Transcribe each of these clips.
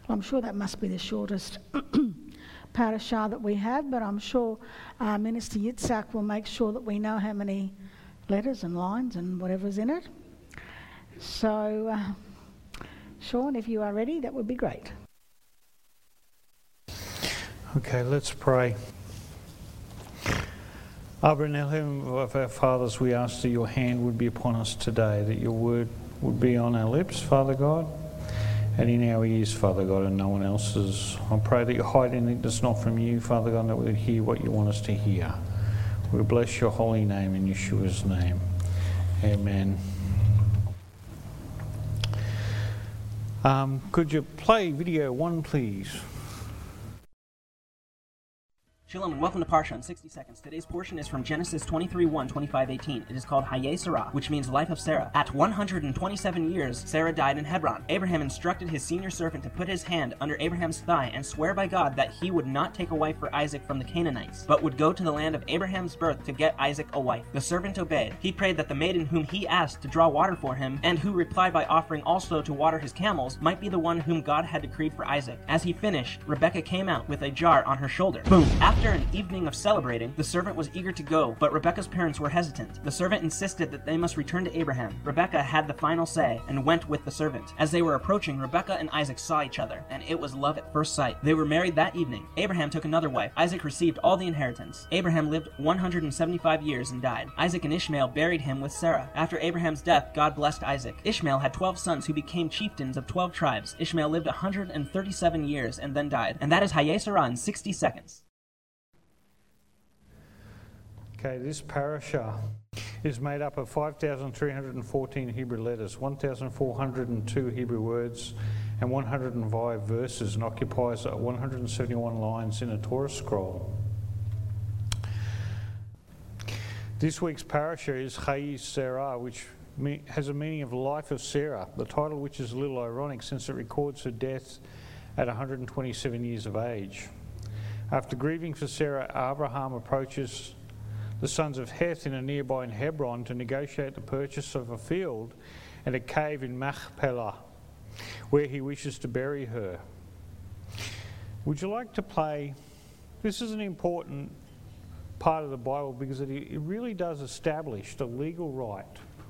Well, I'm sure that must be the shortest parashah that we have, but I'm sure Minister Yitzhak will make sure that we know how many letters and lines and whatever's in it. So, Sean, if you are ready, that would be great. Okay, let's pray. Abba in heaven of our fathers, we ask that your hand would be upon us today, that your word would be on our lips, Father God, and in our ears, Father God, and no one else's. I pray that you hide anything that's not from you, Father God, and that we would hear what you want us to hear. We bless your holy name in Yeshua's name. Amen. Could you play video 1, please? Shalom and welcome to Parsha in 60 seconds. Today's portion is from Genesis 23:1, 25:18. It is called Hayei Sarah, which means life of Sarah. At 127 years, Sarah died in Hebron. Abraham instructed his senior servant to put his hand under Abraham's thigh and swear by God that he would not take a wife for Isaac from the Canaanites, but would go to the land of Abraham's birth to get Isaac a wife. The servant obeyed. He prayed that the maiden whom he asked to draw water for him, and who replied by offering also to water his camels, might be the one whom God had decreed for Isaac. As he finished, Rebekah came out with a jar on her shoulder. Boom! After an evening of celebrating, the servant was eager to go, but Rebekah's parents were hesitant. The servant insisted that they must return to Abraham. Rebekah had the final say and went with the servant. As they were approaching, Rebekah and Isaac saw each other, and it was love at first sight. They were married that evening. Abraham took another wife. Isaac received all the inheritance. Abraham lived 175 years and died. Isaac and Ishmael buried him with Sarah. After Abraham's death, God blessed Isaac. Ishmael had 12 sons who became chieftains of 12 tribes. Ishmael lived 137 years and then died. And that is Hayei Sarah in 60 seconds. Okay, this parasha is made up of 5,314 Hebrew letters, 1,402 Hebrew words, and 105 verses, and occupies 171 lines in a Torah scroll. This week's parasha is Hayei Sarah, which has a meaning of life of Sarah, the title which is a little ironic since it records her death at 127 years of age. After grieving for Sarah, Abraham approaches the sons of Heth in a nearby Hebron to negotiate the purchase of a field and a cave in Machpelah, where he wishes to bury her. Would you like to play? This is an important part of the Bible because it really does establish the legal right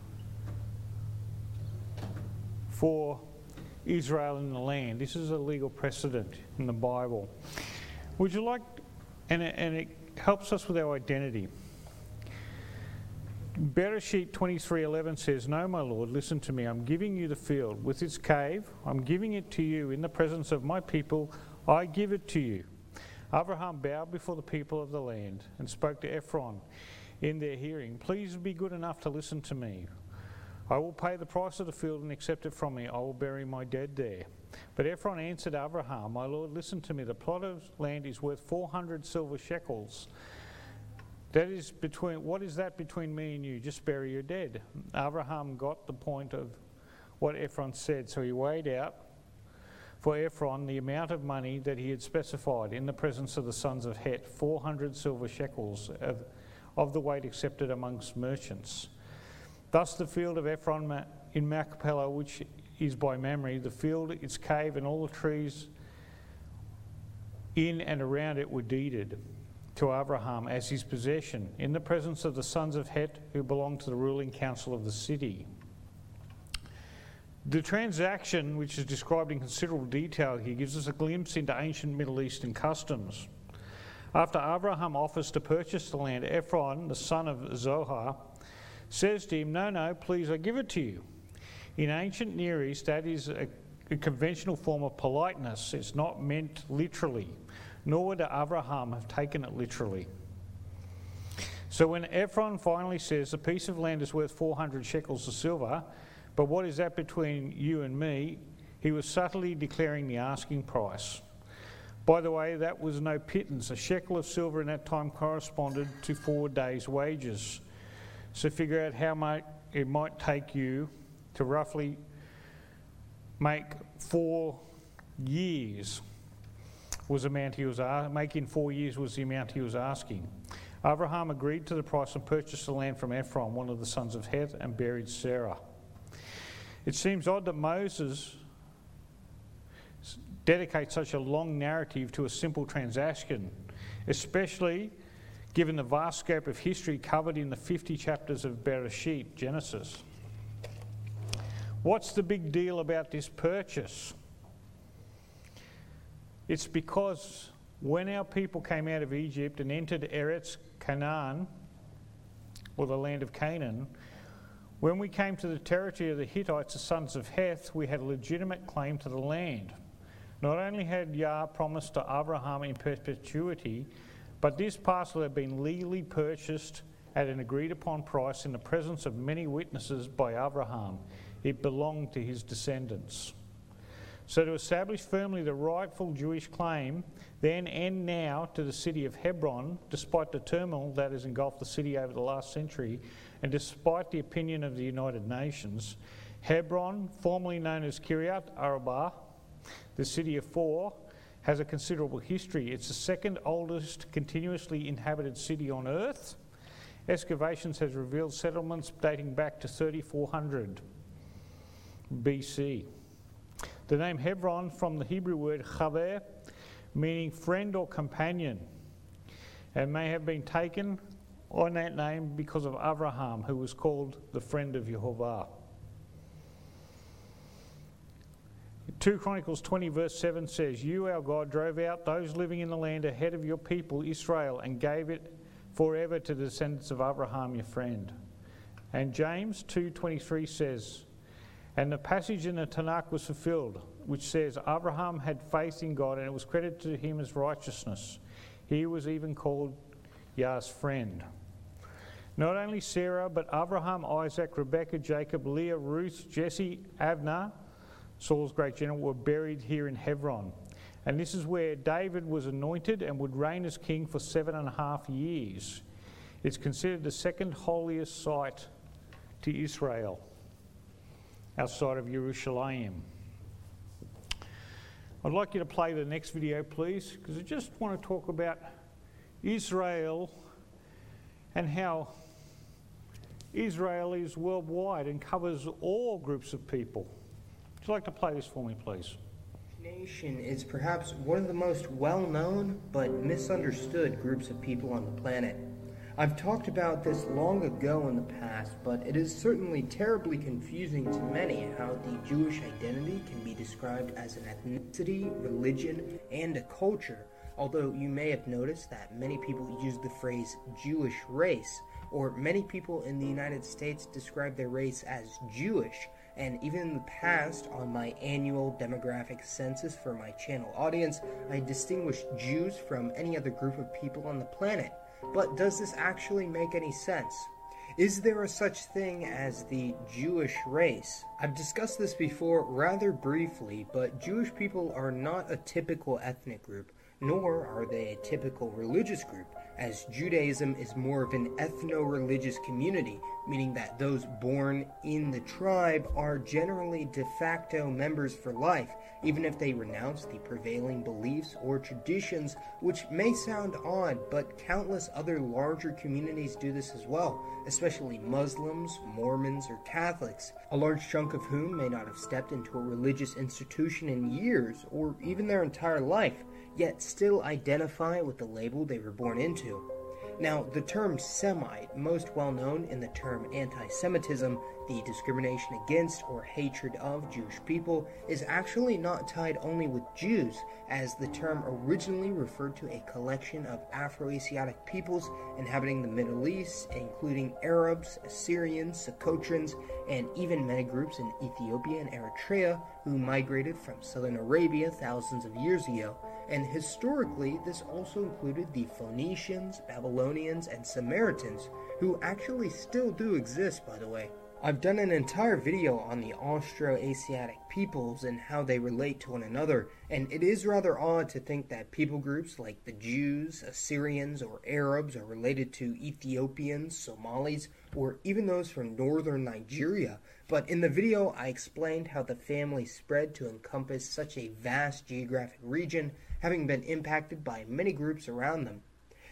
for Israel in the land. This is a legal precedent in the Bible. Would you like, and it helps us with our identity. Bereshit 23:11 says, "No, my Lord, listen to me. I'm giving you the field with its cave. I'm giving it to you in the presence of my people. I give it to you." Abraham bowed before the people of the land and spoke to Ephron in their hearing. "Please be good enough to listen to me. I will pay the price of the field and accept it from me. I will bury my dead there." But Ephron answered Abraham, "My Lord, listen to me. The plot of land is worth 400 silver shekels. What is that between me and you? Just bury your dead." Abraham got the point of what Ephron said, so he weighed out for Ephron the amount of money that he had specified in the presence of the sons of Het, 400 silver shekels of the weight accepted amongst merchants. Thus the field of Ephron in Machpelah, which is by Mamre, the field, its cave, and all the trees in and around it were deeded to Abraham as his possession in the presence of the sons of Het who belonged to the ruling council of the city. The transaction, which is described in considerable detail here, gives us a glimpse into ancient Middle Eastern customs. After Abraham offers to purchase the land, Ephron, the son of Zohar, says to him, no, please, I give it to you. In ancient Near East, that is a conventional form of politeness. It's not meant literally, nor would Abraham have taken it literally. So when Ephron finally says the piece of land is worth 400 shekels of silver, but what is that between you and me? He was subtly declaring the asking price. By the way, that was no pittance. A shekel of silver in that time corresponded to 4 days' wages. So figure out how much it might take you to roughly make 4 years was the amount he was making 4 years was the amount he was asking. Abraham agreed to the price and purchased the land from Ephron, one of the sons of Heth, and buried Sarah. It seems odd that Moses dedicate such a long narrative to a simple transaction, especially given the vast scope of history covered in the 50 chapters of Bereshit, Genesis. What's the big deal about this purchase? It's because when our people came out of Egypt and entered Eretz Canaan, or the land of Canaan, when we came to the territory of the Hittites, the sons of Heth, we had a legitimate claim to the land. Not only had Yah promised to Abraham in perpetuity, but this parcel had been legally purchased at an agreed upon price in the presence of many witnesses by Abraham. It belonged to his descendants. So to establish firmly the rightful Jewish claim then and now to the city of Hebron, despite the turmoil that has engulfed the city over the last century, and despite the opinion of the United Nations, Hebron, formerly known as Kiryat Arba, the city of four, has a considerable history. It's the second oldest continuously inhabited city on earth. Excavations has revealed settlements dating back to 3400 BC. The name Hebron from the Hebrew word chaver, meaning friend or companion, and may have been taken on that name because of Abraham, who was called the friend of Jehovah. 2 Chronicles 20 verse 7 says, "You, our God, drove out those living in the land ahead of your people Israel and gave it forever to the descendants of Abraham, your friend." And James 2:23 says, "And the passage in the Tanakh was fulfilled, which says, Abraham had faith in God and it was credited to him as righteousness. He was even called Yah's friend." Not only Sarah, but Abraham, Isaac, Rebekah, Jacob, Leah, Ruth, Jesse, Abner, Saul's great general, were buried here in Hebron. And this is where David was anointed and would reign as king for 7.5 years. It's considered the second holiest site to Israel, outside of Jerusalem. I'd like you to play the next video, please, because I just want to talk about Israel and how Israel is worldwide and covers all groups of people. Would you like to play this for me, please? Nation is perhaps one of the most well-known but misunderstood groups of people on the planet. I've talked about this long ago in the past, but it is certainly terribly confusing to many how the Jewish identity can be described as an ethnicity, religion, and a culture, although you may have noticed that many people use the phrase Jewish race, or many people in the United States describe their race as Jewish, and even in the past, on my annual demographic census for my channel audience, I distinguished Jews from any other group of people on the planet. But does this actually make any sense? Is there a such thing as the Jewish race? I've discussed this before rather briefly, but Jewish people are not a typical ethnic group, nor are they a typical religious group, as Judaism is more of an ethno-religious community, meaning that those born in the tribe are generally de facto members for life, even if they renounce the prevailing beliefs or traditions, which may sound odd, but countless other larger communities do this as well, especially Muslims, Mormons, or Catholics, a large chunk of whom may not have stepped into a religious institution in years, or even their entire life, yet still identify with the label they were born into. Now, the term Semite, most well known in the term anti-Semitism, the discrimination against or hatred of Jewish people, is actually not tied only with Jews, as the term originally referred to a collection of Afro-Asiatic peoples inhabiting the Middle East, including Arabs, Assyrians, Socotrans, and even many groups in Ethiopia and Eritrea who migrated from southern Arabia thousands of years ago. And historically, this also included the Phoenicians, Babylonians, and Samaritans, who actually still do exist, by the way. I've done an entire video on the Austro-Asiatic peoples and how they relate to one another, and it is rather odd to think that people groups like the Jews, Assyrians, or Arabs are related to Ethiopians, Somalis, or even those from northern Nigeria. But in the video, I explained how the family spread to encompass such a vast geographic region, having been impacted by many groups around them.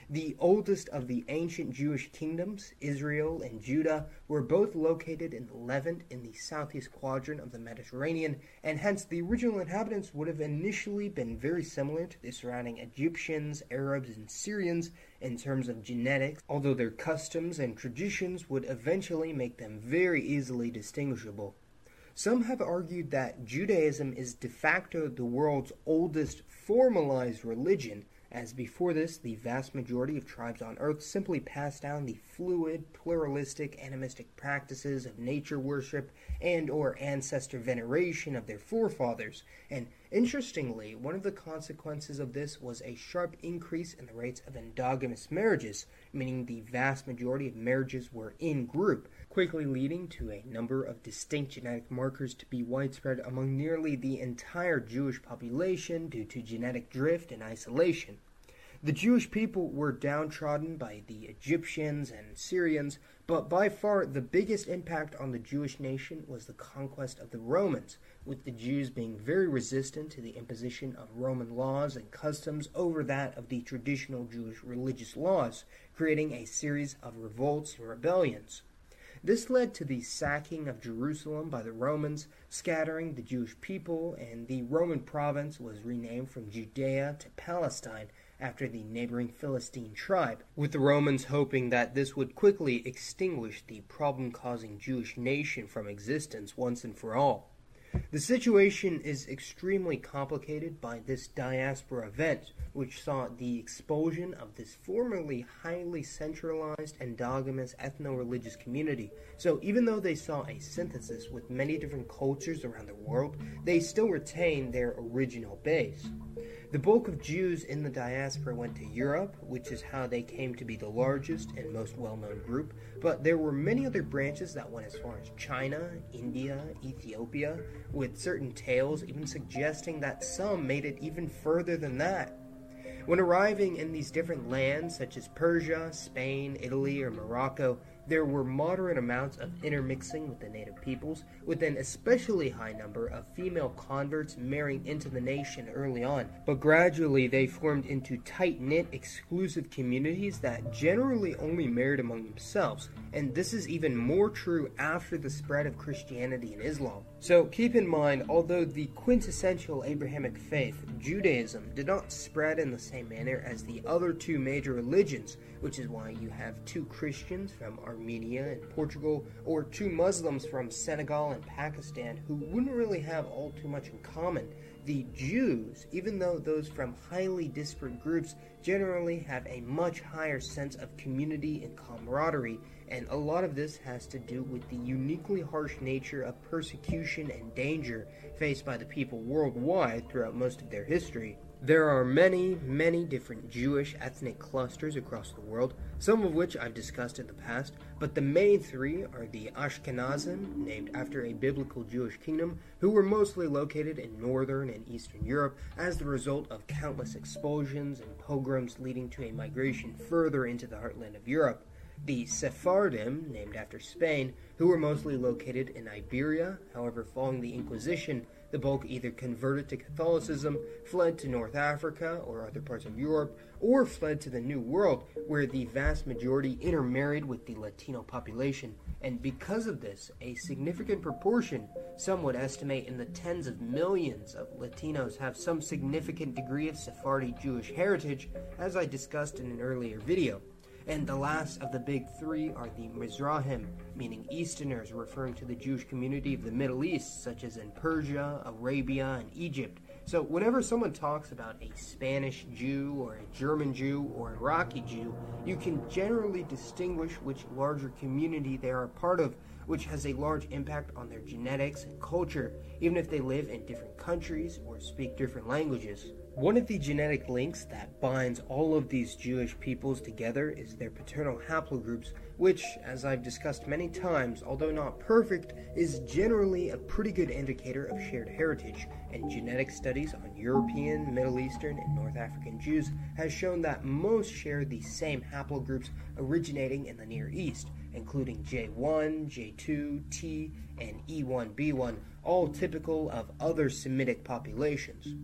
The oldest of the ancient Jewish kingdoms, Israel and Judah, were both located in the Levant in the southeast quadrant of the Mediterranean, and hence the original inhabitants would have initially been very similar to the surrounding Egyptians, Arabs, and Syrians in terms of genetics, although their customs and traditions would eventually make them very easily distinguishable. Some have argued that Judaism is de facto the world's oldest formalized religion, as before this, the vast majority of tribes on Earth simply passed down the fluid, pluralistic, animistic practices of nature worship and or ancestor veneration of their forefathers. And interestingly, one of the consequences of this was a sharp increase in the rates of endogamous marriages, meaning the vast majority of marriages were in group, quickly leading to a number of distinct genetic markers to be widespread among nearly the entire Jewish population due to genetic drift and isolation. The Jewish people were downtrodden by the Egyptians and Syrians, but by far the biggest impact on the Jewish nation was the conquest of the Romans, with the Jews being very resistant to the imposition of Roman laws and customs over that of the traditional Jewish religious laws, creating a series of revolts and rebellions. This led to the sacking of Jerusalem by the Romans, scattering the Jewish people, and the Roman province was renamed from Judea to Palestine after the neighboring Philistine tribe, with the Romans hoping that this would quickly extinguish the problem-causing Jewish nation from existence once and for all. The situation is extremely complicated by this diaspora event, which saw the expulsion of this formerly highly centralized endogamous ethno-religious community. So even though they saw a synthesis with many different cultures around the world, they still retain their original base. The bulk of Jews in the diaspora went to Europe, which is how they came to be the largest and most well-known group, but there were many other branches that went as far as China, India, Ethiopia, with certain tales even suggesting that some made it even further than that. When arriving in these different lands, such as Persia, Spain, Italy, or Morocco, there were moderate amounts of intermixing with the native peoples, with an especially high number of female converts marrying into the nation early on. But gradually they formed into tight-knit, exclusive communities that generally only married among themselves, and this is even more true after the spread of Christianity and Islam. So keep in mind, although the quintessential Abrahamic faith, Judaism, did not spread in the same manner as the other two major religions, which is why you have two Christians from Armenia and Portugal, or two Muslims from Senegal and Pakistan who wouldn't really have all too much in common. The Jews, even though those from highly disparate groups, generally have a much higher sense of community and camaraderie, and a lot of this has to do with the uniquely harsh nature of persecution and danger faced by the people worldwide throughout most of their history. There are many, many different Jewish ethnic clusters across the world, some of which I've discussed in the past, but the main three are the Ashkenazim, named after a biblical Jewish kingdom, who were mostly located in northern and eastern Europe as the result of countless expulsions and pogroms leading to a migration further into the heartland of Europe. The Sephardim, named after Spain, who were mostly located in Iberia. However, following the Inquisition, the bulk either converted to Catholicism, fled to North Africa or other parts of Europe, or fled to the New World, where the vast majority intermarried with the Latino population. And because of this, a significant proportion, some would estimate in the tens of millions of Latinos, have some significant degree of Sephardi Jewish heritage, as I discussed in an earlier video. And the last of the big three are the Mizrahim, meaning Easterners, referring to the Jewish community of the Middle East, such as in Persia, Arabia, and Egypt. So whenever someone talks about a Spanish Jew, or a German Jew, or an Iraqi Jew, you can generally distinguish which larger community they are a part of, which has a large impact on their genetics and culture, even if they live in different countries or speak different languages. One of the genetic links that binds all of these Jewish peoples together is their paternal haplogroups, which, as I've discussed many times, although not perfect, is generally a pretty good indicator of shared heritage, and genetic studies on European, Middle Eastern, and North African Jews has shown that most share the same haplogroups originating in the Near East, including J1, J2, T, and E1B1, all typical of other Semitic populations.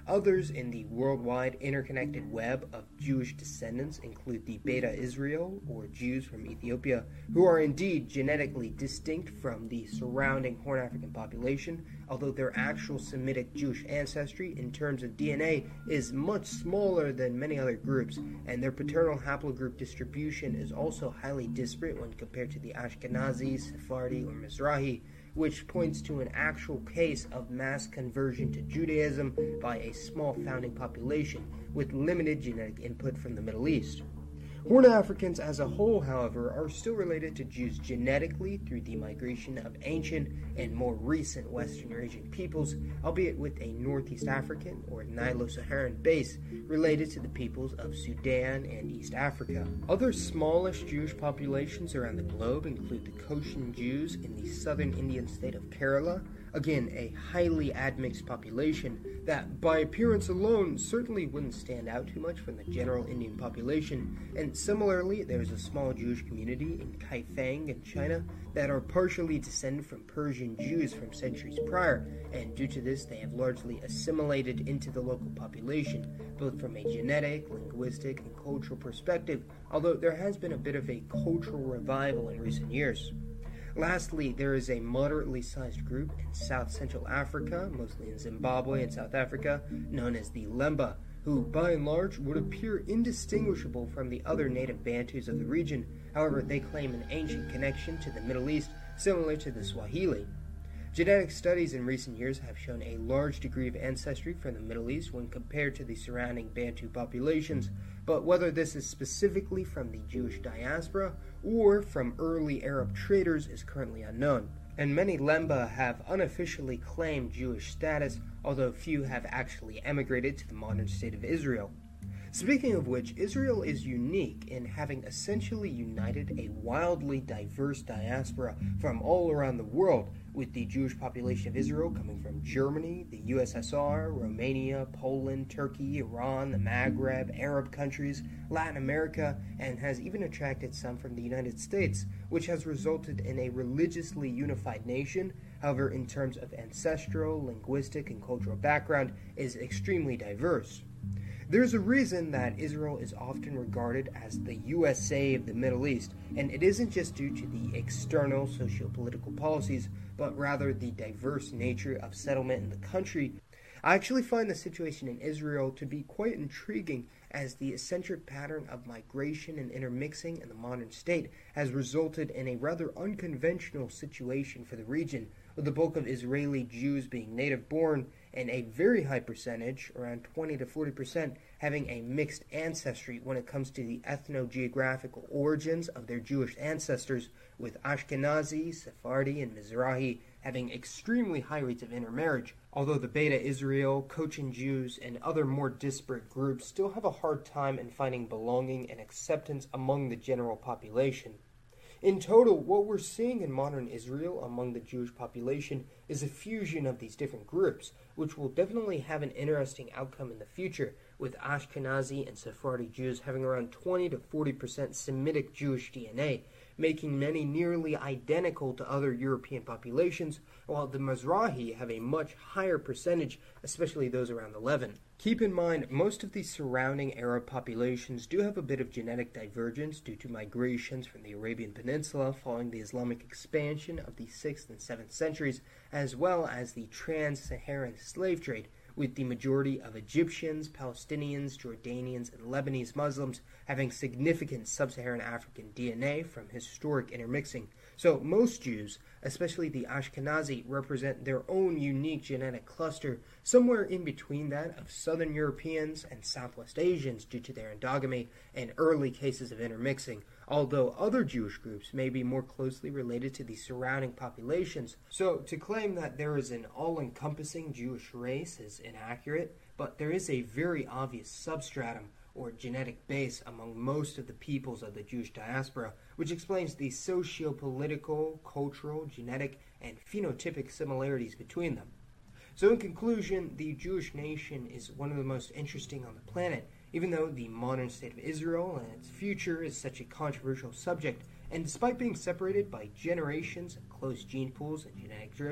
Others in the worldwide interconnected web of Jewish descendants include the Beta Israel, or Jews from Ethiopia, who are indeed genetically distinct from the surrounding Horn African population, although their actual Semitic Jewish ancestry in terms of DNA is much smaller than many other groups, and their paternal haplogroup distribution is also highly disparate when compared to the Ashkenazi, Sephardi, or Mizrahi, which points to an actual case of mass conversion to Judaism by a small founding population with limited genetic input from the Middle East. Horn Africans as a whole, however, are still related to Jews genetically through the migration of ancient and more recent Western Eurasian peoples, albeit with a Northeast African or Nilo-Saharan base related to the peoples of Sudan and East Africa. Other smallish Jewish populations around the globe include the Koshin Jews in the southern Indian state of Kerala, again a highly admixed population that by appearance alone certainly wouldn't stand out too much from the general Indian population, and similarly there is a small Jewish community in Kaifeng in China that are partially descended from Persian Jews from centuries prior, and due to this they have largely assimilated into the local population, both from a genetic, linguistic, and cultural perspective, although there has been a bit of a cultural revival in recent years. Lastly, there is a moderately sized group in South Central Africa, mostly in Zimbabwe and South Africa, known as the Lemba, who by and large would appear indistinguishable from the other native Bantus of the region. However, they claim an ancient connection to the Middle East, similar to the Swahili. Genetic studies in recent years have shown a large degree of ancestry from the Middle East when compared to the surrounding Bantu populations, but whether this is specifically from the Jewish diaspora or from early Arab traders is currently unknown. And many Lemba have unofficially claimed Jewish status, although few have actually emigrated to the modern state of Israel. Speaking of which, Israel is unique in having essentially united a wildly diverse diaspora from all around the world, with the Jewish population of Israel coming from Germany, the USSR, Romania, Poland, Turkey, Iran, the Maghreb, Arab countries, Latin America, and has even attracted some from the United States, which has resulted in a religiously unified nation. However, in terms of ancestral, linguistic, and cultural background, is extremely diverse. There's a reason that Israel is often regarded as the USA of the Middle East, and it isn't just due to the external socio-political policies, but rather the diverse nature of settlement in the country. I actually find the situation in Israel to be quite intriguing, as the eccentric pattern of migration and intermixing in the modern state has resulted in a rather unconventional situation for the region, with the bulk of Israeli Jews being native-born and a very high percentage, around 20 to 40%, having a mixed ancestry when it comes to the ethno-geographical origins of their Jewish ancestors, with Ashkenazi, Sephardi, and Mizrahi having extremely high rates of intermarriage, although the Beta Israel, Koshin Jews, and other more disparate groups still have a hard time in finding belonging and acceptance among the general population. In total, what we're seeing in modern Israel among the Jewish population is a fusion of these different groups, which will definitely have an interesting outcome in the future, with Ashkenazi and Sephardi Jews having around 20 to 40% Semitic Jewish DNA, making many nearly identical to other European populations, while the Mizrahi have a much higher percentage, especially those around the Levant. Keep in mind, most of the surrounding Arab populations do have a bit of genetic divergence due to migrations from the Arabian Peninsula following the Islamic expansion of the 6th and 7th centuries, as well as the trans-Saharan slave trade, with the majority of Egyptians, Palestinians, Jordanians, and Lebanese Muslims having significant sub-Saharan African DNA from historic intermixing. So most Jews, especially the Ashkenazi, represent their own unique genetic cluster, somewhere in between that of Southern Europeans and Southwest Asians due to their endogamy and early cases of intermixing, although other Jewish groups may be more closely related to the surrounding populations. So to claim that there is an all-encompassing Jewish race is inaccurate, but there is a very obvious substratum or genetic base among most of the peoples of the Jewish diaspora, which explains the socio-political, cultural, genetic, and phenotypic similarities between them. So in conclusion, the Jewish nation is one of the most interesting on the planet, even though the modern state of Israel and its future is such a controversial subject, and despite being separated by generations of close gene pools and genetic drift,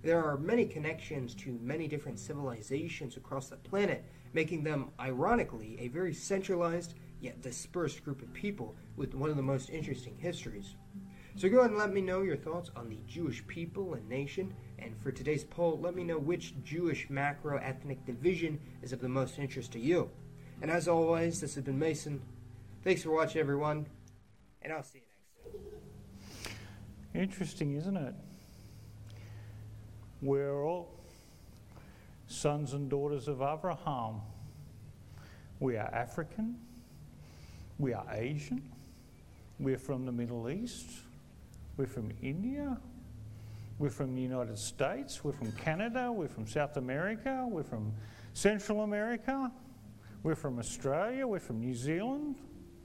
There are many connections to many different civilizations across the planet, making them, ironically, a very centralized yet dispersed group of people with one of the most interesting histories. So go ahead and let me know your thoughts on the Jewish people and nation, and for today's poll, let me know which Jewish macro-ethnic division is of the most interest to you. And as always, this has been Mason. Thanks for watching, everyone, and I'll see you next time. Interesting, isn't it? We're all sons and daughters of Abraham. We are African. We are Asian. We're from the Middle East. We're from India. We're from the United States. We're from Canada. We're from South America. We're from Central America. We're from Australia. We're from New Zealand.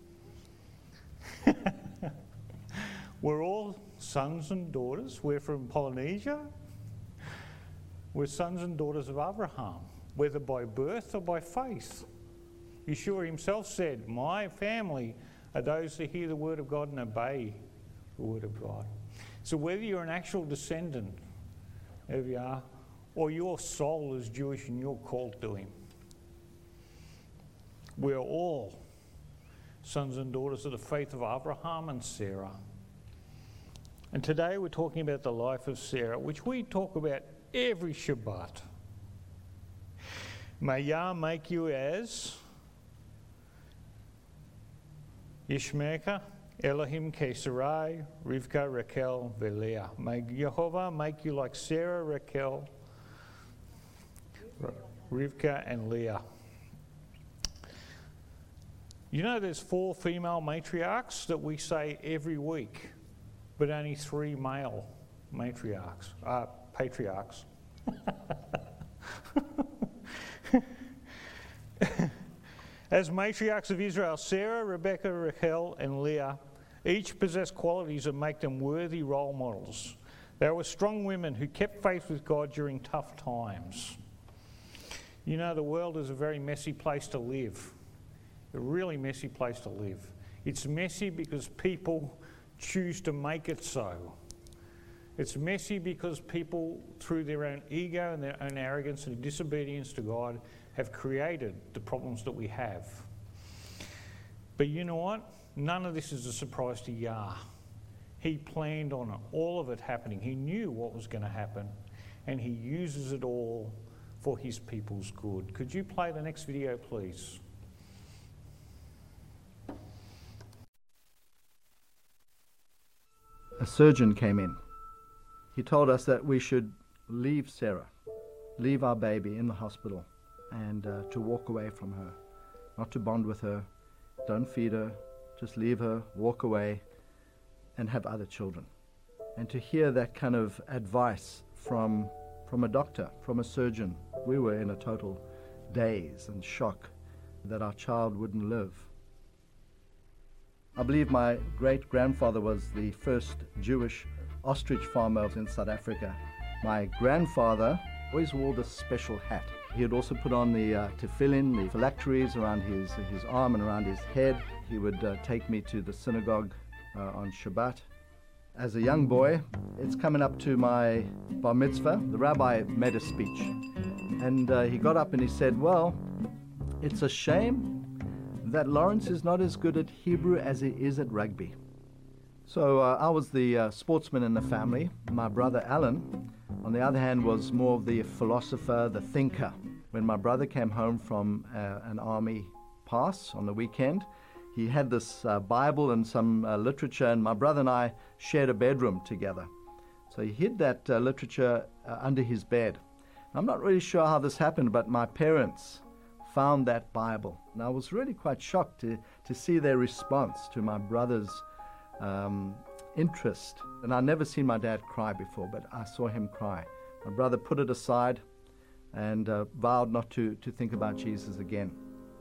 We're all sons and daughters. We're from Polynesia. We're sons and daughters of Abraham, whether by birth or by faith. Yeshua himself said, "My family are those who hear the word of God and obey the word of God." So whether you're an actual descendant of Yah, or your soul is Jewish and you're called to him, we're all sons and daughters of the faith of Abraham and Sarah. And today we're talking about the life of Sarah, which we talk about every Shabbat. May Yah make you as Yishmecha, Elohim Kesarai, Rivka, Raquel, Leah. May Jehovah make you like Sarah, Raquel, Rivka, and Leah. You know there's 4 female matriarchs that we say every week, but only 3 male patriarchs. As matriarchs of Israel, Sarah, Rebecca, Rachel, and Leah each possess qualities that make them worthy role models. They were strong women who kept faith with God during tough times. You know, the world is a very messy place to live. A really messy place to live. It's messy because people choose to make it so. It's messy because people, through their own ego and their own arrogance and disobedience to God, have created the problems that we have. But you know what? None of this is a surprise to Yah. He planned on it, all of it happening. He knew what was going to happen, and he uses it all for his people's good. Could you play the next video, please? A surgeon came in. He told us that we should leave Sarah, leave our baby in the hospital, and to walk away from her, not to bond with her, don't feed her, just leave her, walk away, and have other children. And to hear that kind of advice from a doctor, from a surgeon, we were in a total daze and shock that our child wouldn't live. I believe my great-grandfather was the first Jewish ostrich farmer in South Africa. My grandfather always wore this special hat. He would also put on the tefillin, the phylacteries around his arm and around his head. He would take me to the synagogue on Shabbat. As a young boy, it's coming up to my bar mitzvah. The rabbi made a speech, and he got up and he said, "Well, it's a shame that Lawrence is not as good at Hebrew as he is at rugby." So I was the sportsman in the family. My brother Alan, on the other hand, was more of the philosopher, the thinker. When my brother came home from an army pass on the weekend, he had this Bible and some literature, and my brother and I shared a bedroom together. So he hid that literature under his bed. I'm not really sure how this happened, but my parents found that Bible. And I was really quite shocked to see their response to my brother's interest. And I'd never seen my dad cry before, but I saw him cry. My brother put it aside and vowed not to think about Jesus again.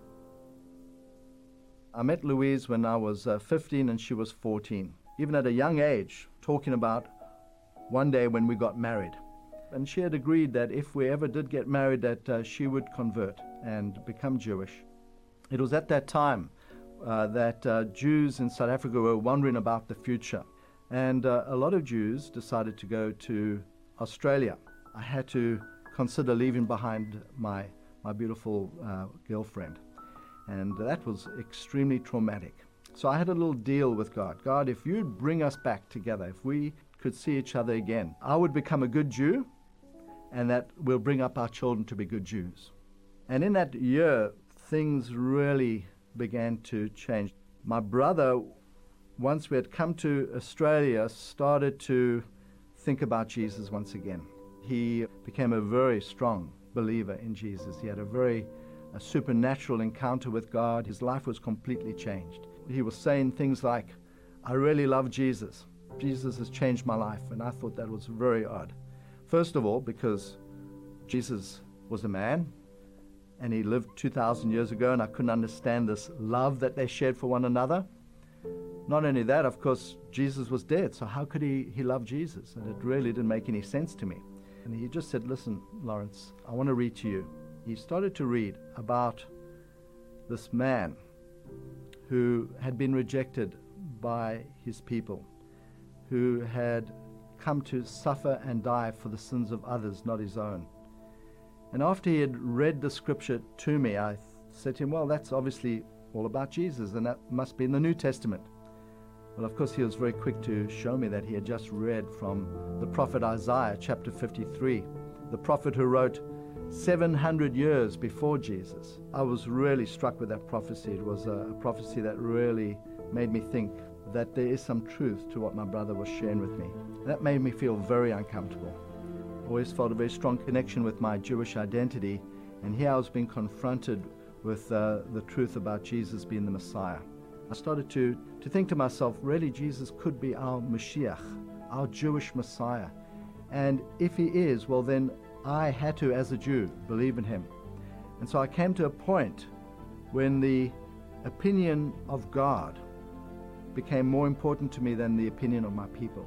I met Louise when I was 15 and she was 14. Even at a young age, talking about one day when we got married. And she had agreed that if we ever did get married, that she would convert and become Jewish. It was at that time that Jews in South Africa were wondering about the future. And a lot of Jews decided to go to Australia. I had to consider leaving behind my beautiful girlfriend. And that was extremely traumatic. So I had a little deal with God. God, if you'd bring us back together, if we could see each other again, I would become a good Jew, and that will bring up our children to be good Jews. And in that year, things really began to change. My brother, once we had come to Australia, started to think about Jesus once again. He became a very strong believer in Jesus. He had a supernatural encounter with God. His life was completely changed. He was saying things like, I really love Jesus. Jesus has changed my life. And I thought that was very odd. First of all, because Jesus was a man, and he lived 2,000 years ago, and I couldn't understand this love that they shared for one another. Not only that, of course, Jesus was dead, so how could he love Jesus? And it really didn't make any sense to me. And he just said, listen, Lawrence, I want to read to you. He started to read about this man who had been rejected by his people, who had come to suffer and die for the sins of others, not his own. And after he had read the scripture to me, I said to him, well, that's obviously all about Jesus, and that must be in the New Testament. Well, of course, he was very quick to show me that he had just read from the prophet Isaiah, chapter 53, the prophet who wrote 700 years before Jesus. I was really struck with that prophecy. It was a prophecy that really made me think that there is some truth to what my brother was sharing with me. That made me feel very uncomfortable. I always felt a very strong connection with my Jewish identity, and here I was being confronted with the truth about Jesus being the Messiah. I started to think to myself, really, Jesus could be our Mashiach, our Jewish Messiah. And if he is, well, then I had to, as a Jew, believe in him. And so I came to a point when the opinion of God became more important to me than the opinion of my people.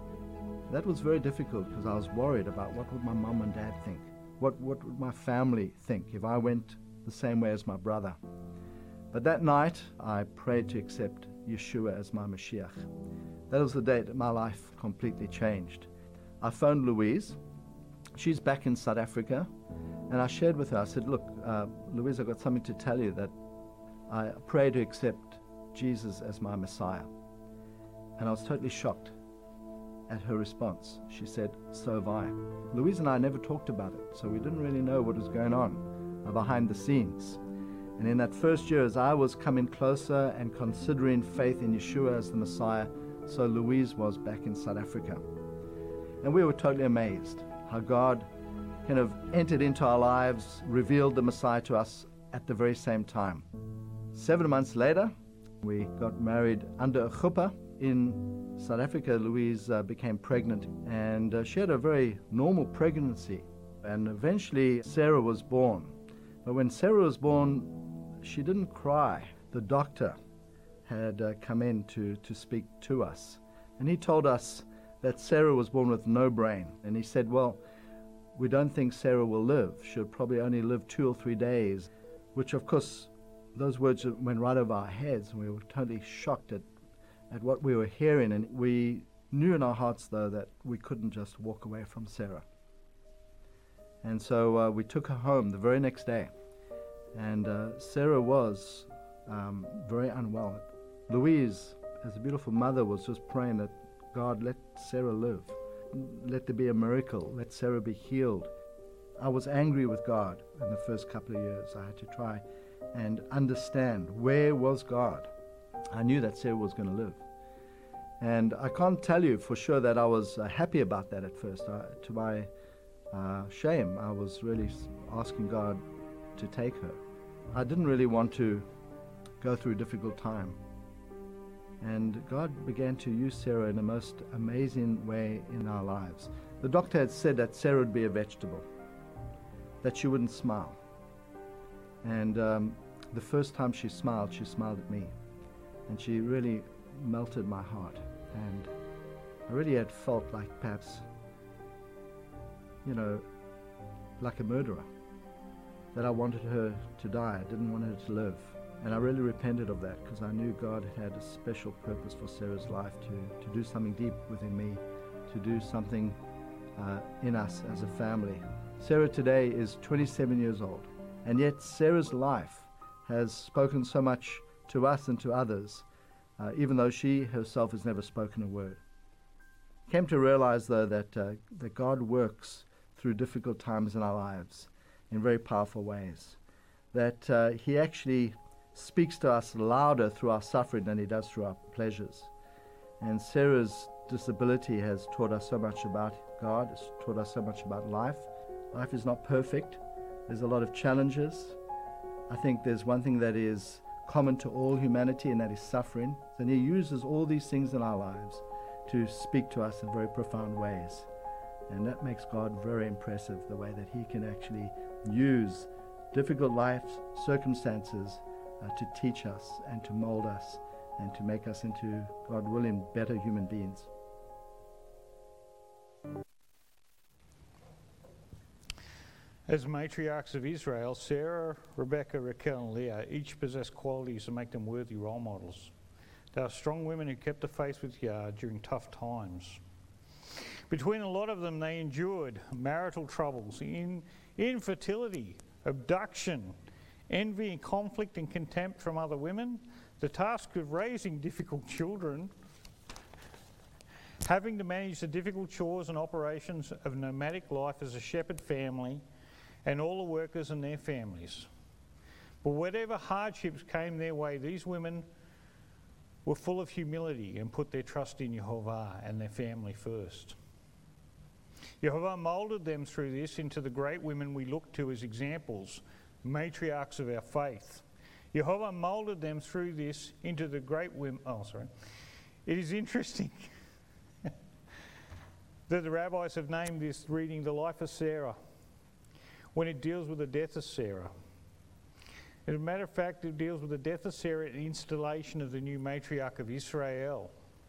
That was very difficult because I was worried about what would my mom and dad think? What would my family think if I went the same way as my brother? But that night, I prayed to accept Yeshua as my Mashiach. That was the day that my life completely changed. I phoned Louise. She's back in South Africa. And I shared with her, I said, look, Louise, I've got something to tell you, that I pray to accept Jesus as my Messiah. And I was totally shocked at her response. She said, so have I. Louise and I never talked about it, so we didn't really know what was going on behind the scenes. And in that first year, as I was coming closer and considering faith in Yeshua as the Messiah, so Louise was back in South Africa. And we were totally amazed how God kind of entered into our lives, revealed the Messiah to us at the very same time. 7 months later, we got married under a chuppah. In South Africa, Louise became pregnant, and she had a very normal pregnancy. And eventually, Sarah was born. But when Sarah was born, she didn't cry. The doctor had come in to speak to us. And he told us that Sarah was born with no brain. And he said, well, we don't think Sarah will live. She'll probably only live 2 or 3 days. Which, of course, those words went right over our heads. And we were totally shocked at what we were hearing. And we knew in our hearts, though, that we couldn't just walk away from Sarah. And so we took her home the very next day. And Sarah was very unwell. Louise, as a beautiful mother, was just praying that, God, let Sarah live. Let there be a miracle. Let Sarah be healed. I was angry with God in the first couple of years. I had to try and understand, where was God? I knew that Sarah was going to live. And I can't tell you for sure that I was happy about that at first. To my shame, I was really asking God to take her. I didn't really want to go through a difficult time. And God began to use Sarah in the most amazing way in our lives. The doctor had said that Sarah would be a vegetable, that she wouldn't smile. And the first time she smiled at me. And she really melted my heart. And I really had felt like perhaps, like a murderer. That I wanted her to die. I didn't want her to live. And I really repented of that, because I knew God had a special purpose for Sarah's life, to do something deep within me, to do something in us as a family. Sarah today is 27 years old, and yet Sarah's life has spoken so much to us and to others, even though she herself has never spoken a word. Came to realize, though, that God works through difficult times in our lives in very powerful ways, that He actually speaks to us louder through our suffering than He does through our pleasures. And Sarah's disability has taught us so much about God, has taught us so much about life. Life is not perfect. There's a lot of challenges. I think there's one thing that is common to all humanity, and that is suffering. And He uses all these things in our lives to speak to us in very profound ways. And that makes God very impressive, the way that He can actually use difficult life circumstances to teach us and to mold us and to make us into, God willing, better human beings. As matriarchs of Israel, Sarah, Rebecca, Raquel and Leah each possess qualities that make them worthy role models. They are strong women who kept the faith with Yah during tough times. Between a lot of them, they endured marital troubles, infertility, abduction, envy, conflict and contempt from other women, the task of raising difficult children, having to manage the difficult chores and operations of nomadic life as a shepherd family, and all the workers and their families. But whatever hardships came their way, these women were full of humility and put their trust in Yehovah and their family first. Yehovah moulded them through this into the great women we look to as examples, matriarchs of our faith. Yehovah moulded them through this into the great women. It is interesting that the rabbis have named this reading the life of Sarah when it deals with the death of Sarah. As a matter of fact, it deals with the death of Sarah and the installation of the new matriarch of Israel.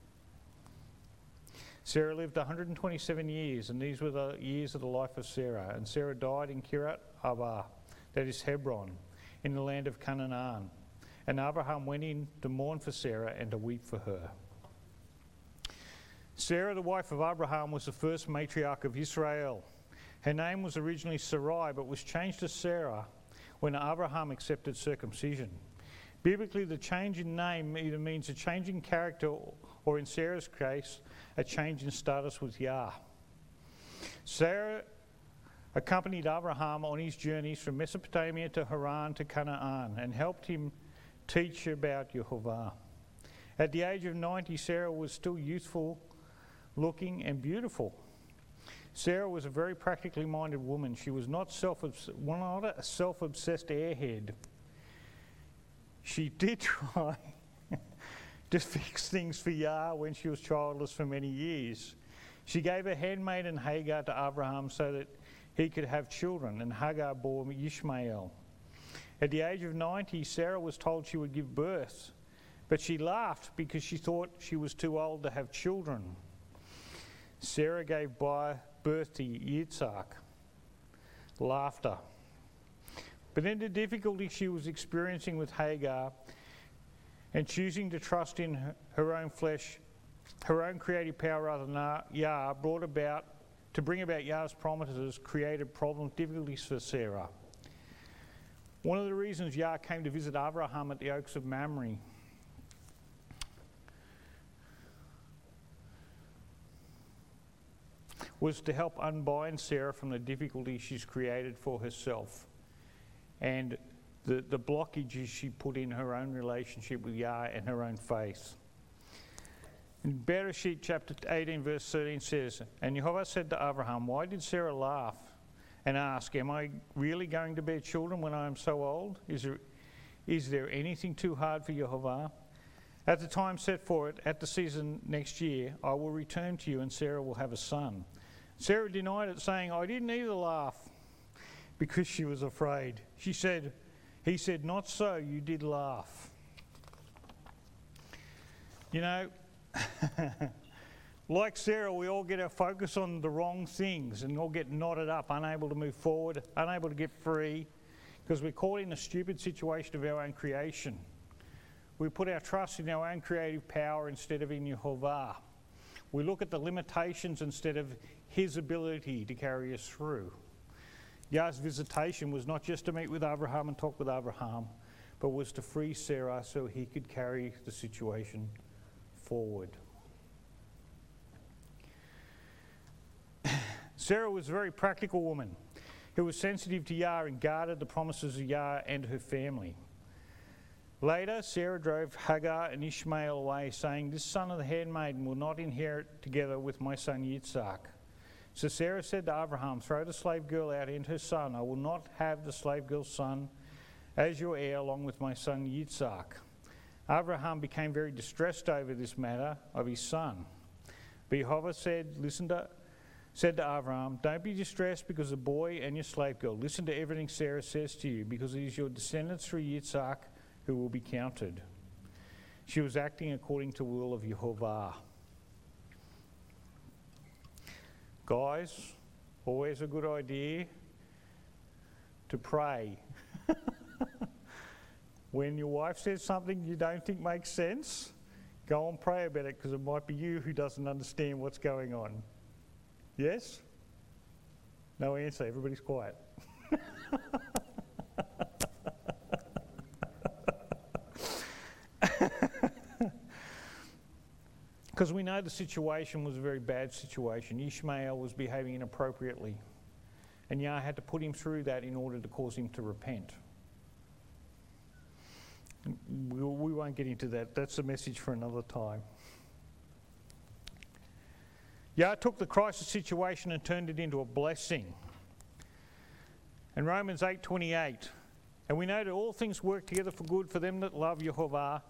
Sarah lived 127 years, and these were the years of the life of Sarah. And Sarah died in Kiryat Arba, that is Hebron, in the land of Canaan. And Abraham went in to mourn for Sarah and to weep for her. Sarah, the wife of Abraham, was the first matriarch of Israel. Her name was originally Sarai, but was changed to Sarah when Abraham accepted circumcision. Biblically, the change in name either means a change in character or, in Sarah's case, a change in status with Yah. Sarah accompanied Abraham on his journeys from Mesopotamia to Haran to Canaan and helped him teach about Yehovah. At the age of 90, Sarah was still youthful, looking and beautiful. Sarah was a very practically minded woman. She was not a self-obsessed airhead. She did try to fix things for Yah when she was childless for many years. She gave her handmaiden Hagar to Abraham so that he could have children, and Hagar bore Ishmael. At the age of 90, Sarah was told she would give birth, but she laughed because she thought she was too old to have children. Sarah gave birth to Yitzhak. Laughter. But then the difficulty she was experiencing with Hagar and choosing to trust in her own flesh, her own creative power rather than Yah, bring about Yah's promises, created problems, difficulties for Sarah. One of the reasons Yah came to visit Abraham at the Oaks of Mamre was to help unbind Sarah from the difficulties she's created for herself and the blockages she put in her own relationship with Yah and her own faith. In Bereshit chapter 18 verse 13 says, "And Yehovah said to Abraham, why did Sarah laugh and ask, am I really going to bear children when I am so old? Is there anything too hard for Yehovah? At the time set for it, at the season next year, I will return to you and Sarah will have a son." Sarah denied it, saying, "I didn't either laugh," because she was afraid. He said, "Not so, you did laugh." You know, like Sarah, we all get our focus on the wrong things and all get knotted up, unable to move forward, unable to get free, because we're caught in a stupid situation of our own creation. We put our trust in our own creative power instead of in Yehovah. We look at the limitations instead of his ability to carry us through. Yah's visitation was not just to meet with Abraham and talk with Abraham, but was to free Sarah so he could carry the situation forward. Sarah was a very practical woman who was sensitive to Yah and guarded the promises of Yah and her family. Later, Sarah drove Hagar and Ishmael away, saying, "This son of the handmaiden will not inherit together with my son Yitzhak." So Sarah said to Abraham, "Throw the slave girl out and her son. I will not have the slave girl's son as your heir along with my son Yitzhak." Abraham became very distressed over this matter of his son. But Jehovah said to Abraham, "Don't be distressed because of the boy and your slave girl. Listen to everything Sarah says to you, because it is your descendants through Yitzhak who will be counted." She was acting according to the will of Jehovah. Guys, always a good idea to pray. When your wife says something you don't think makes sense, go and pray about it, because it might be you who doesn't understand what's going on. Yes? No answer. Everybody's quiet. Because we know the situation was a very bad situation. Ishmael was behaving inappropriately, and Yah had to put him through that in order to cause him to repent. We won't get into that. That's a message for another time. Yah took the crisis situation and turned it into a blessing. In Romans 8:28, and we know that all things work together for good for them that love Jehovah,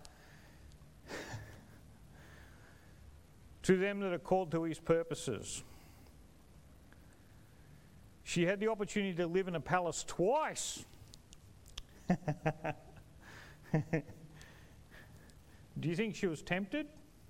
to them that are called to his purposes. She had the opportunity to live in a palace twice. Do you think she was tempted?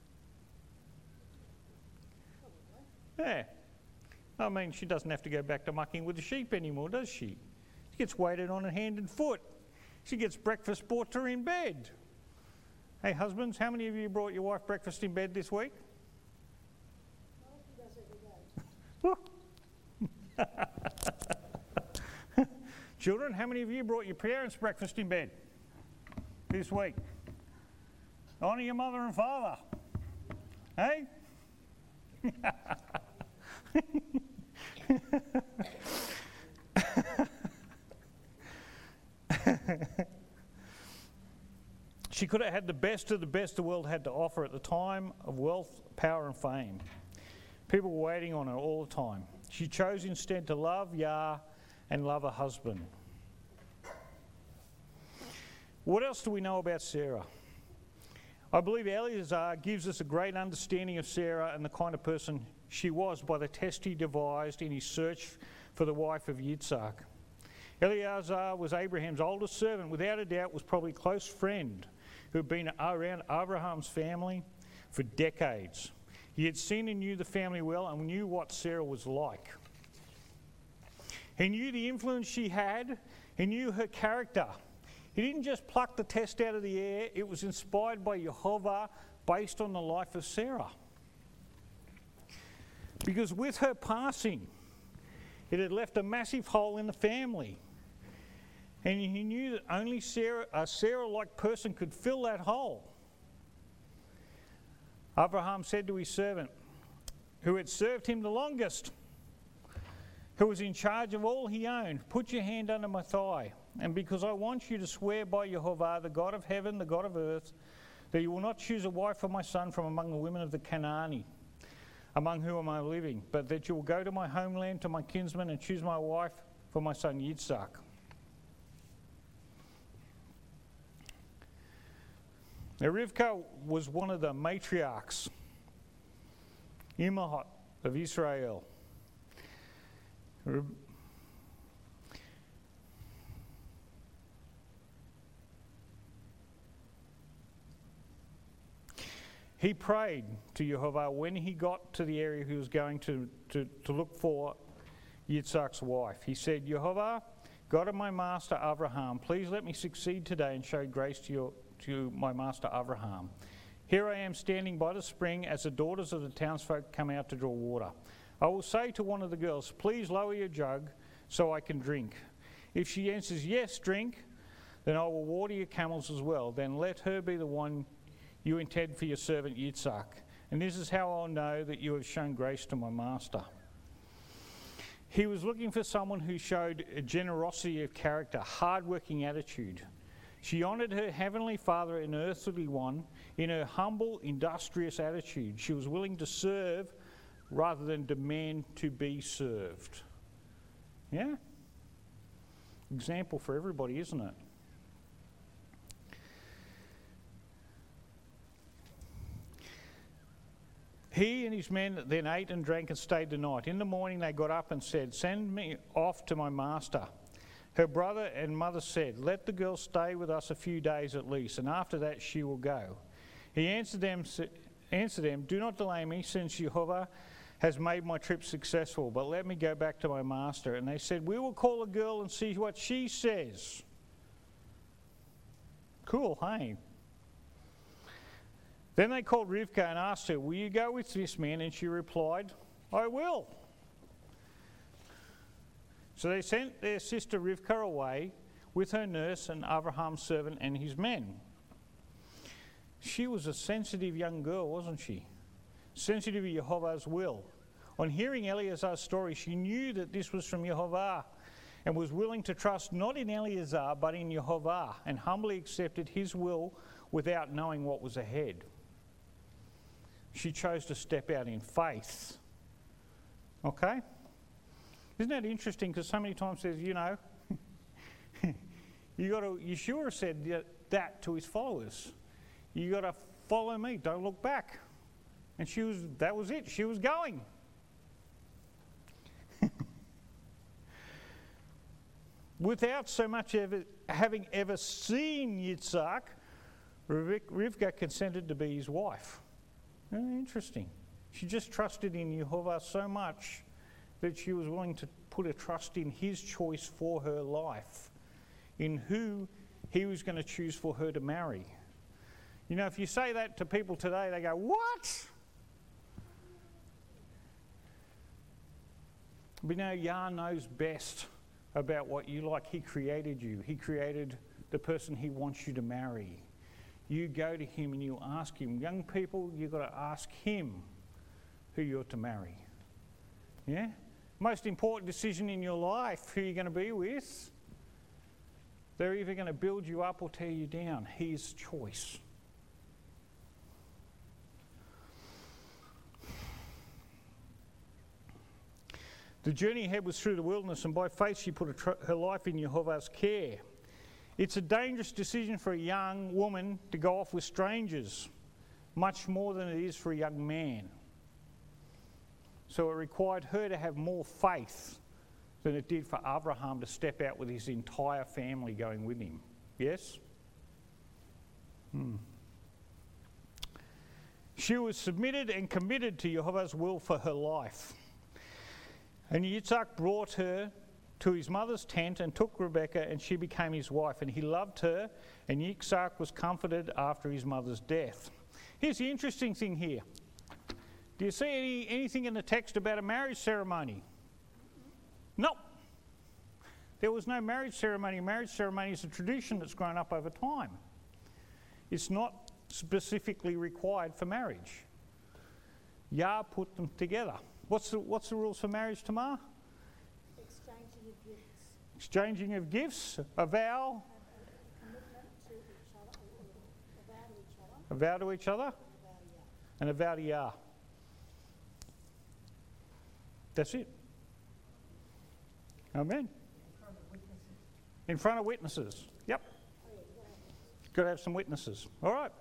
Yeah. I mean, she doesn't have to go back to mucking with the sheep anymore, does she? She gets waited on hand and foot. She gets breakfast brought to her in bed. Hey, husbands, how many of you brought your wife breakfast in bed this week? Children, how many of you brought your parents breakfast in bed this week? Honour your mother and father. Hey? She could have had the best of the world had to offer at the time of wealth, power and fame. People were waiting on her all the time. She chose instead to love Yah and love her husband. What else do we know about Sarah? I believe Eleazar gives us a great understanding of Sarah and the kind of person she was by the test he devised in his search for the wife of Yitzhak. Eleazar was Abraham's oldest servant, without a doubt was probably a close friend who had been around Abraham's family for decades. He had seen and knew the family well and knew what Sarah was like. He knew the influence she had. He knew her character. He didn't just pluck the test out of the air. It was inspired by Jehovah based on the life of Sarah. Because with her passing, it had left a massive hole in the family. And he knew that only a Sarah-like person could fill that hole. Abraham said to his servant, who had served him the longest, who was in charge of all he owned, "Put your hand under my thigh, and because I want you to swear by Jehovah, the God of heaven, the God of earth, that you will not choose a wife for my son from among the women of the Canaanite, among whom I am living, but that you will go to my homeland, to my kinsmen, and choose my wife for my son Yitzhak." Now, Rivka was one of the matriarchs, Imahot of Israel. He prayed to Jehovah when he got to the area he was going to look for Yitzhak's wife. He said, "Jehovah, God of my master Abraham, please let me succeed today and show grace to my master Abraham. Here I am standing by the spring as the daughters of the townsfolk come out to draw water. I will say to one of the girls, please lower your jug so I can drink. If she answers, yes, drink, then I will water your camels as well. Then let her be the one you intend for your servant Yitzhak. And this is how I'll know that you have shown grace to my master. He was looking for someone who showed a generosity of character, hard-working attitude. She honoured her heavenly Father and earthly one in her humble, industrious attitude. She was willing to serve rather than demand to be served. Yeah? Example for everybody, isn't it? He and his men then ate and drank and stayed the night. In the morning they got up and said, send me off to my master. Her brother and mother said, let the girl stay with us a few days at least, and after that she will go. He answered them, do not delay me, since Jehovah has made my trip successful, but let me go back to my master. And they said, we will call a girl and see what she says. Cool, hey? Then they called Rivkah and asked her, will you go with this man? And she replied, I will. So they sent their sister Rivkah away with her nurse and Abraham's servant and his men. She was a sensitive young girl, wasn't she? Sensitive to Jehovah's will. On hearing Eleazar's story, she knew that this was from Jehovah and was willing to trust not in Eleazar but in Jehovah, and humbly accepted his will without knowing what was ahead. She chose to step out in faith. Okay? Isn't that interesting? Because so many times says, you know, Yeshua said that to his followers. You got to follow me, don't look back. And that was it, she was going. Without so much having ever seen Yitzhak, Rivkah consented to be his wife. Interesting. She just trusted in Jehovah so much that she was willing to put a trust in his choice for her life, in who he was going to choose for her to marry. You know, if you say that to people today, they go, what? But you know, Yah knows best about what you like. He created you. He created the person he wants you to marry. You go to him and you ask him. Young people, you've got to ask him who you're to marry. Yeah? Most important decision in your life, who you're going to be with. They're either going to build you up or tear you down. His choice. The journey ahead was through the wilderness, and by faith she put her life in Jehovah's care. It's a dangerous decision for a young woman to go off with strangers, much more than it is for a young man. So it required her to have more faith than it did for Abraham to step out with his entire family going with him. Yes? She was submitted and committed to Jehovah's will for her life. And Yitzhak brought her to his mother's tent and took Rebekah, and she became his wife. And he loved her, and Yitzhak was comforted after his mother's death. Here's the interesting thing here. Do you see anything in the text about a marriage ceremony? No. There was no marriage ceremony. A marriage ceremony is a tradition that's grown up over time. It's not specifically required for marriage. Yah put them together. What's the rules for marriage, Tamar? Exchanging of gifts. Exchanging of gifts, a vow. Commitment to each other, a vow to each other. A vow to each other. And a vow to Yah. That's it. Amen. In front of witnesses. Yep. Got to have some witnesses. All right.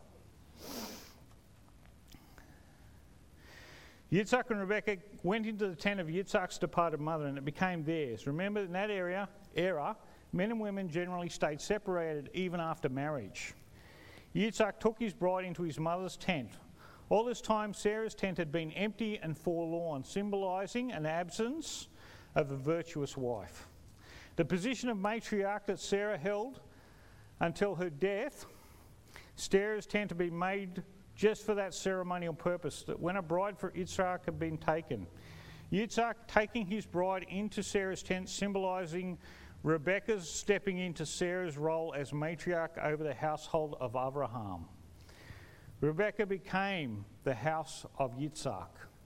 Yitzhak and Rebekah went into the tent of Yitzhak's departed mother, and it became theirs. Remember, in that era, men and women generally stayed separated even after marriage. Yitzhak took his bride into his mother's tent. All this time, Sarah's tent had been empty and forlorn, symbolising an absence of a virtuous wife. The position of matriarch that Sarah held until her death, Sarah's tent had been made just for that ceremonial purpose, that when a bride for Yitzhak had been taken, Yitzhak taking his bride into Sarah's tent, symbolizing Rebekah's stepping into Sarah's role as matriarch over the household of Abraham. Rebekah became the house of Yitzhak.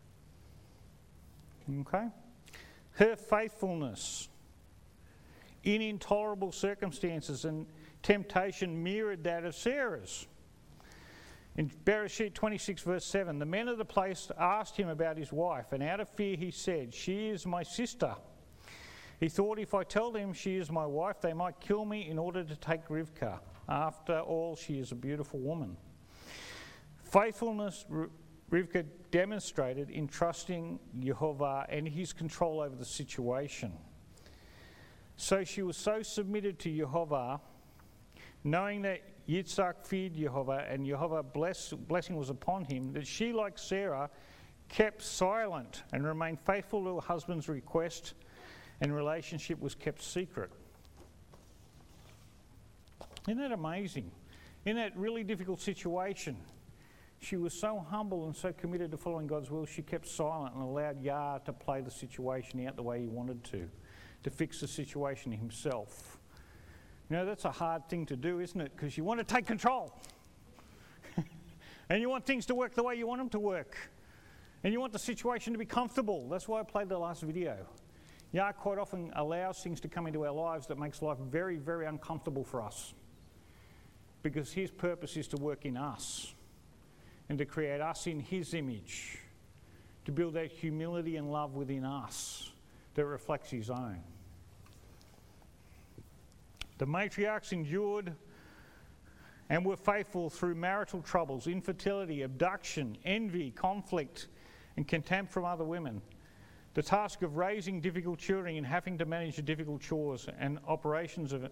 Okay? Her faithfulness in intolerable circumstances and temptation mirrored that of Sarah's. In Bereshit 26 verse 7, the men of the place asked him about his wife, and out of fear he said, "She is my sister." He thought, if I tell them she is my wife, they might kill me in order to take Rivkah. After all, she is a beautiful woman. Faithfulness Rivkah demonstrated in trusting Yehovah and his control over the situation. So she was so submitted to Yehovah, knowing that Yitzhak feared Yehovah and Yehovah's blessing was upon him, that she, like Sarah, kept silent and remained faithful to her husband's request, and relationship was kept secret. Isn't that amazing? In that really difficult situation, she was so humble and so committed to following God's will, she kept silent and allowed Yah to play the situation out the way he wanted to fix the situation himself. You know, that's a hard thing to do, isn't it? Because you want to take control. And you want things to work the way you want them to work. And you want the situation to be comfortable. That's why I played the last video. Yah quite often allows things to come into our lives that makes life very, very uncomfortable for us. Because his purpose is to work in us and to create us in his image, to build that humility and love within us that reflects his own. The matriarchs endured and were faithful through marital troubles, infertility, abduction, envy, conflict, and contempt from other women. The task of raising difficult children and having to manage the difficult chores and the operations of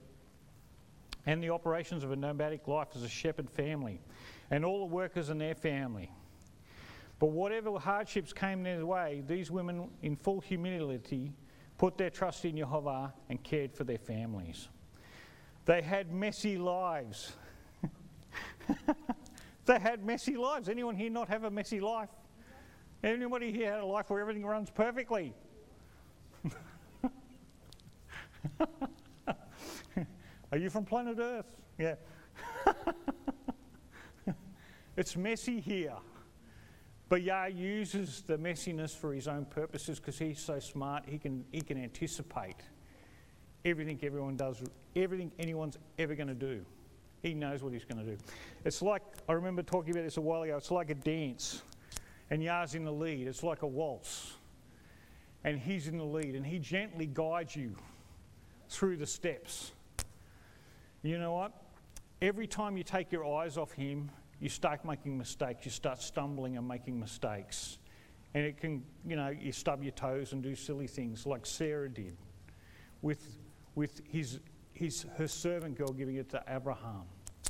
a nomadic life as a shepherd family, and all the workers in their family. But whatever hardships came their way, these women, in full humility, put their trust in Yehovah and cared for their families. They had messy lives. They had messy lives. Anyone here not have a messy life? Anybody here had a life where everything runs perfectly? Are you from planet Earth? Yeah. It's messy here. But Yah uses the messiness for his own purposes because he's so smart, he can anticipate everything everyone does, everything anyone's ever going to do. He knows what he's going to do. It's like, I remember talking about this a while ago, it's like a dance. And Yah's in the lead. It's like a waltz. And he's in the lead. And he gently guides you through the steps. You know what? Every time you take your eyes off him, you start making mistakes. You start stumbling and making mistakes. And it can, you stub your toes and do silly things like Sarah did with her servant girl giving it to Abraham.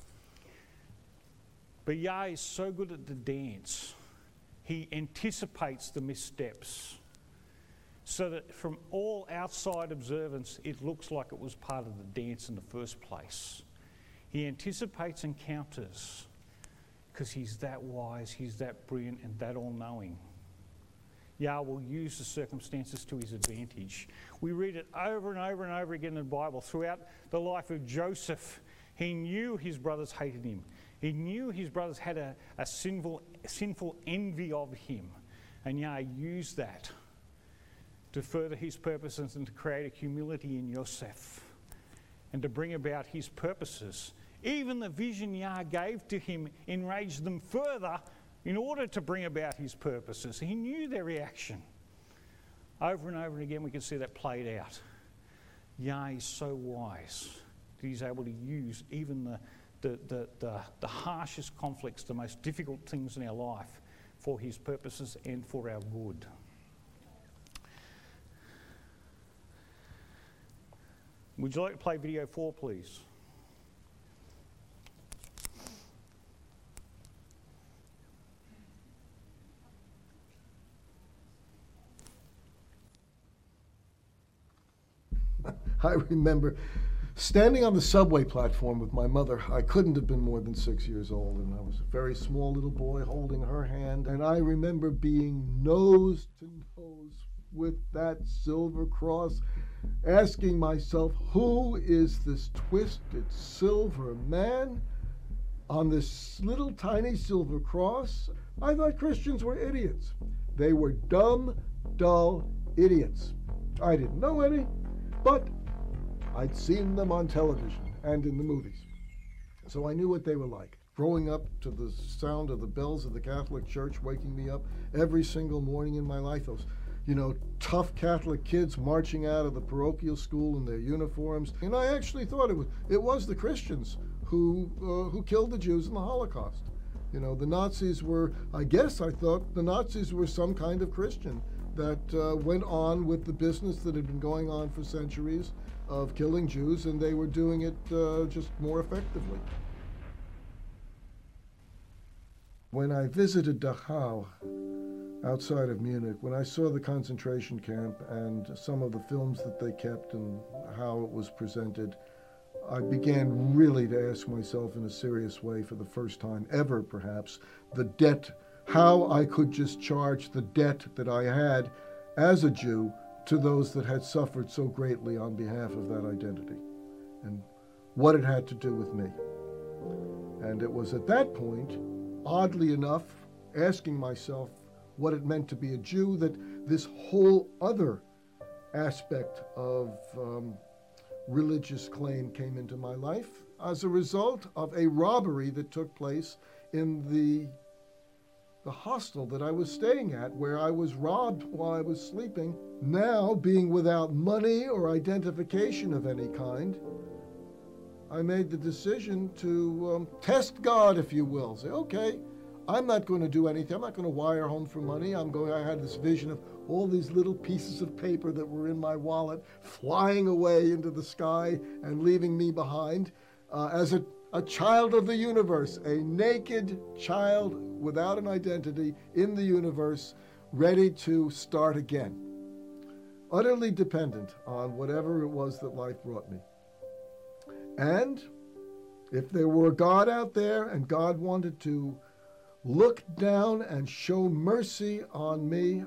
But Yah is so good at the dance. He anticipates the missteps so that from all outside observance, it looks like it was part of the dance in the first place. He anticipates encounters because he's that wise, he's that brilliant, and that all-knowing. Yah will use the circumstances to his advantage. We read it over and over and over again in the Bible. Throughout the life of Joseph, he knew his brothers hated him. He knew his brothers had a sinful envy of him. And Yah used that to further his purposes and to create a humility in Yosef and to bring about his purposes. Even the vision Yah gave to him enraged them further in order to bring about his purposes. He knew their reaction. Over and over and again we can see that played out. Yah is so wise that he's able to use even the harshest conflicts, the most difficult things in our life for his purposes and for our good. Would you like to play video 4, please? I remember standing on the subway platform with my mother. I couldn't have been more than 6 years old, and I was a very small little boy holding her hand. And I remember being nose to nose with that silver cross, asking myself, who is this twisted silver man on this little tiny silver cross? I thought Christians were idiots. They were dumb, dull idiots. I didn't know any, but I'd seen them on television and in the movies. So I knew what they were like. Growing up to the sound of the bells of the Catholic Church waking me up every single morning in my life, those, tough Catholic kids marching out of the parochial school in their uniforms. And I actually thought it was the Christians who killed the Jews in the Holocaust. The Nazis were, I thought the Nazis were some kind of Christian that went on with the business that had been going on for centuries of killing Jews, and they were doing it just more effectively. When I visited Dachau outside of Munich, when I saw the concentration camp and some of the films that they kept and how it was presented, I began really to ask myself in a serious way, for the first time ever perhaps, the debt, how I could just charge the debt that I had as a Jew to those that had suffered so greatly on behalf of that identity, and what it had to do with me. And it was at that point, oddly enough, asking myself what it meant to be a Jew, that this whole other aspect of religious claim came into my life as a result of a robbery that took place in the hostel that I was staying at, where I was robbed while I was sleeping. Now, being without money or identification of any kind, I made the decision to test God, if you will. Say, okay, I'm not going to do anything. I'm not going to wire home for money. I had this vision of all these little pieces of paper that were in my wallet flying away into the sky and leaving me behind as a child of the universe, a naked child without an identity in the universe, ready to start again, utterly dependent on whatever it was that life brought me. And if there were a God out there and God wanted to look down and show mercy on me,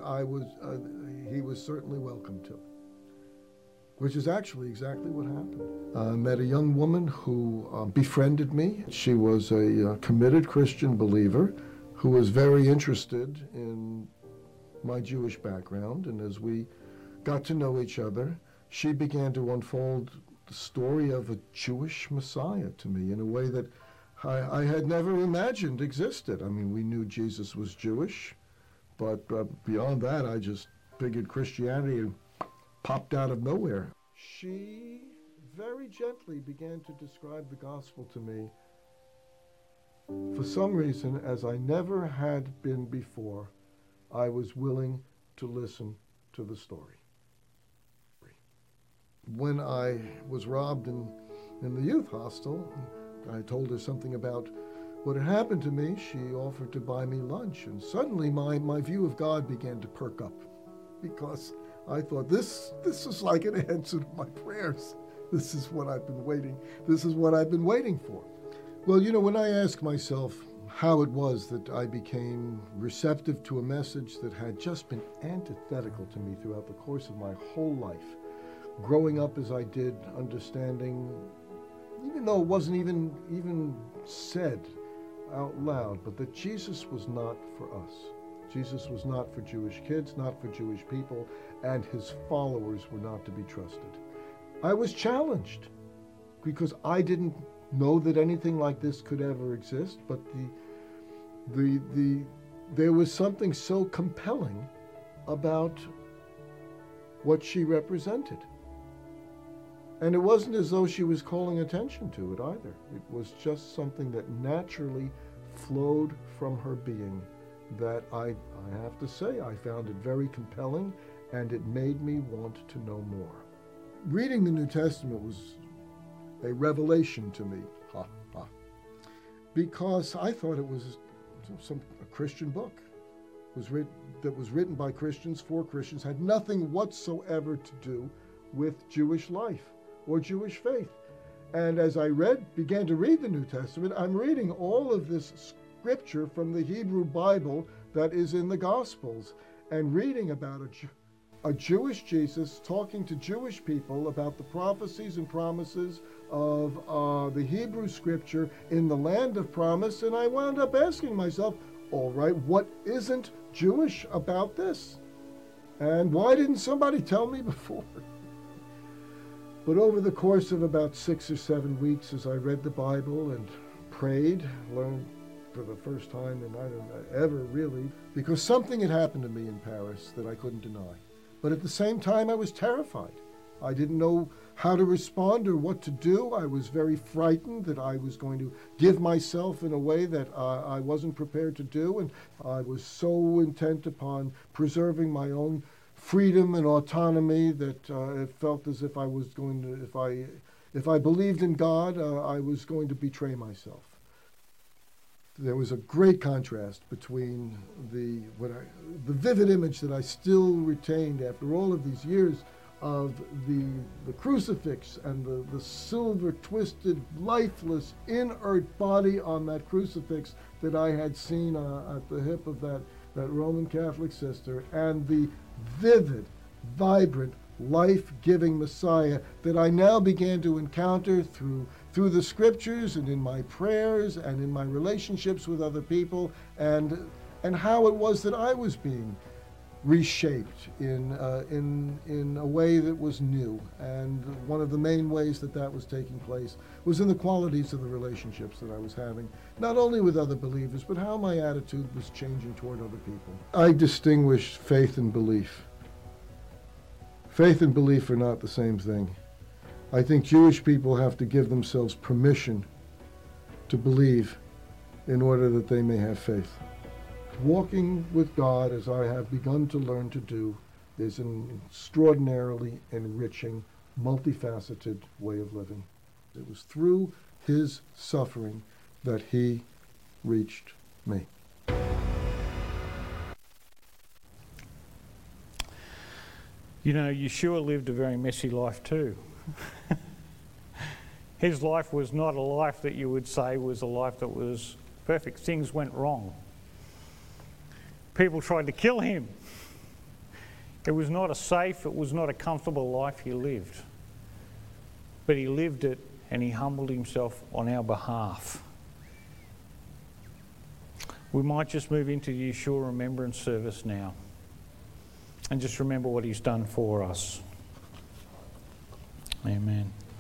he was certainly welcome to, which is actually exactly what happened. I met a young woman who befriended me. She was a committed Christian believer who was very interested in my Jewish background, and as we got to know each other, she began to unfold the story of a Jewish Messiah to me in a way that I had never imagined existed. I mean, we knew Jesus was Jewish, but beyond that, I just figured Christianity popped out of nowhere. She very gently began to describe the gospel to me, for some reason, as I never had been before. I was willing to listen to the story. When I was robbed in the youth hostel, I told her something about what had happened to me. She offered to buy me lunch, and suddenly my view of God began to perk up, because I thought, this is like an answer to my prayers. This is what I've been waiting for. Well, when I ask myself how it was that I became receptive to a message that had just been antithetical to me throughout the course of my whole life, growing up as I did, understanding, even though it wasn't even said out loud, but that Jesus was not for us. Jesus was not for Jewish kids, not for Jewish people, and his followers were not to be trusted. I was challenged because I didn't know that anything like this could ever exist, but there was something so compelling about what she represented. And it wasn't as though she was calling attention to it either. It was just something that naturally flowed from her being that I have to say, I found it very compelling, and it made me want to know more. Reading the New Testament was a revelation to me, because I thought it was a Christian book. That was written by Christians for Christians, had nothing whatsoever to do with Jewish life or Jewish faith. And as I began to read the New Testament, I'm reading all of this scripture from the Hebrew Bible that is in the Gospels, and reading about a Jewish Jesus talking to Jewish people about the prophecies and promises of the Hebrew scripture in the land of promise, and I wound up asking myself, all right, what isn't Jewish about this? And why didn't somebody tell me before? But over the course of about 6 or 7 weeks, as I read the Bible and prayed, learned for the first time in I don't know, ever really, because something had happened to me in Paris that I couldn't deny. But at the same time, I was terrified. I didn't know how to respond or what to do. I was very frightened that I was going to give myself in a way that I wasn't prepared to do, and I was so intent upon preserving my own freedom and autonomy that it felt as if I was going to, if I believed in God, I was going to betray myself. There was a great contrast between the vivid image that I still retained after all of these years of the crucifix and the silver twisted, lifeless, inert body on that crucifix that I had seen at the hip of that Roman Catholic sister, and the vivid, vibrant, life-giving Messiah that I now began to encounter through the scriptures and in my prayers and in my relationships with other people, and how it was that I was being reshaped in a way that was new. And one of the main ways that was taking place was in the qualities of the relationships that I was having, not only with other believers, but how my attitude was changing toward other people. I distinguish faith and belief. Faith and belief are not the same thing. I think Jewish people have to give themselves permission to believe in order that they may have faith. Walking with God, as I have begun to learn to do, is an extraordinarily enriching, multifaceted way of living. It was through his suffering that he reached me. You know, Yeshua lived a very messy life too. His life was not a life that you would say was a life that was perfect. Things went wrong. People tried to kill him. It was not a safe, it was not a comfortable life he lived. But he lived it, and he humbled himself on our behalf. We might just move into the Yeshua Remembrance service now and just remember what he's done for us. Amen.